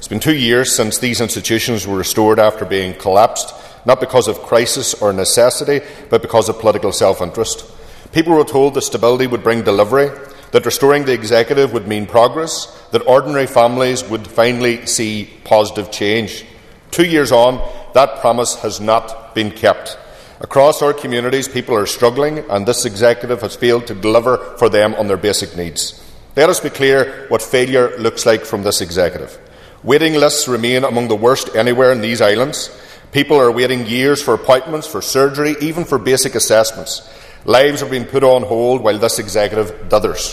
been 2 years since these institutions were restored after being collapsed, not because of crisis or necessity, but because of political self-interest. People were told that stability would bring delivery, that restoring the executive would mean progress, that ordinary families would finally see positive change. 2 years on, that promise has not been kept. Across our communities, people are struggling, and this executive has failed to deliver for them on their basic needs. Let us be clear what failure looks like from this executive. Waiting lists remain among the worst anywhere in these islands. People are waiting years for appointments, for surgery, even for basic assessments. Lives are being put on hold while this executive dithers.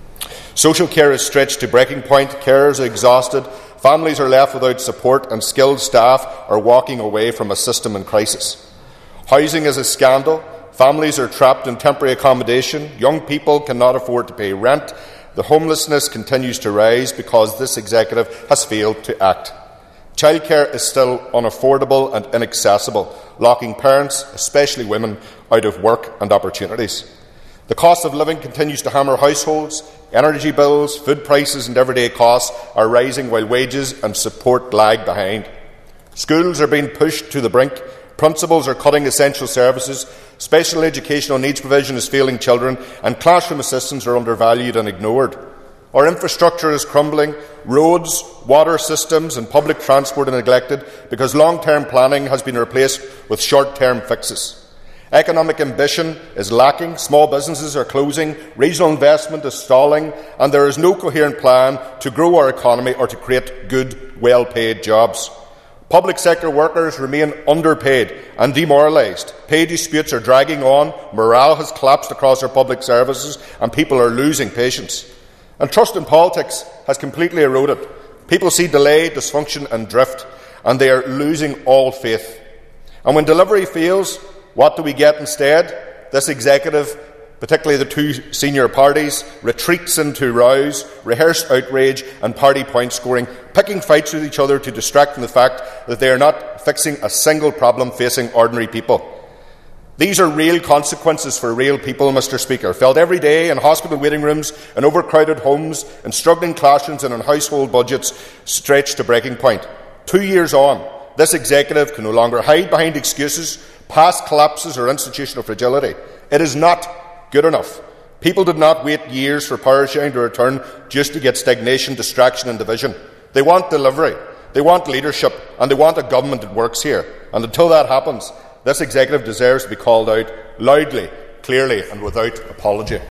Social care is stretched to breaking point, carers are exhausted, families are left without support, and skilled staff are walking away from a system in crisis. Housing is a scandal. Families are trapped in temporary accommodation. Young people cannot afford to pay rent. The homelessness continues to rise because this executive has failed to act. Childcare is still unaffordable and inaccessible, locking parents, especially women, out of work and opportunities. The cost of living continues to hammer households. Energy bills, food prices and everyday costs are rising while wages and support lag behind. Schools are being pushed to the brink. Principals are cutting essential services. Special educational needs provision is failing children, and classroom assistants are undervalued and ignored. Our infrastructure is crumbling. Roads, water systems and public transport are neglected because long-term planning has been replaced with short-term fixes. Economic ambition is lacking, small businesses are closing, regional investment is stalling, and there is no coherent plan to grow our economy or to create good, well-paid jobs. Public sector workers remain underpaid and demoralised. Pay disputes are dragging on, morale has collapsed across our public services, and people are losing patience. And trust in politics has completely eroded. People see delay, dysfunction and drift, and they are losing all faith. And when delivery fails, what do we get instead? This executive, particularly the two senior parties, retreats into rows, rehearsed outrage and party point scoring, picking fights with each other to distract from the fact that they are not fixing a single problem facing ordinary people. These are real consequences for real people, Mr. Speaker, felt every day in hospital waiting rooms, in overcrowded homes, in struggling classrooms and in household budgets stretched to breaking point. 2 years on, this executive can no longer hide behind excuses, past collapses or institutional fragility. It is not good enough. People did not wait years for power sharing to return just to get stagnation, distraction and division. They want delivery, they want leadership, and they want a government that works here. And until that happens, this executive deserves to be called out loudly, clearly and without apology.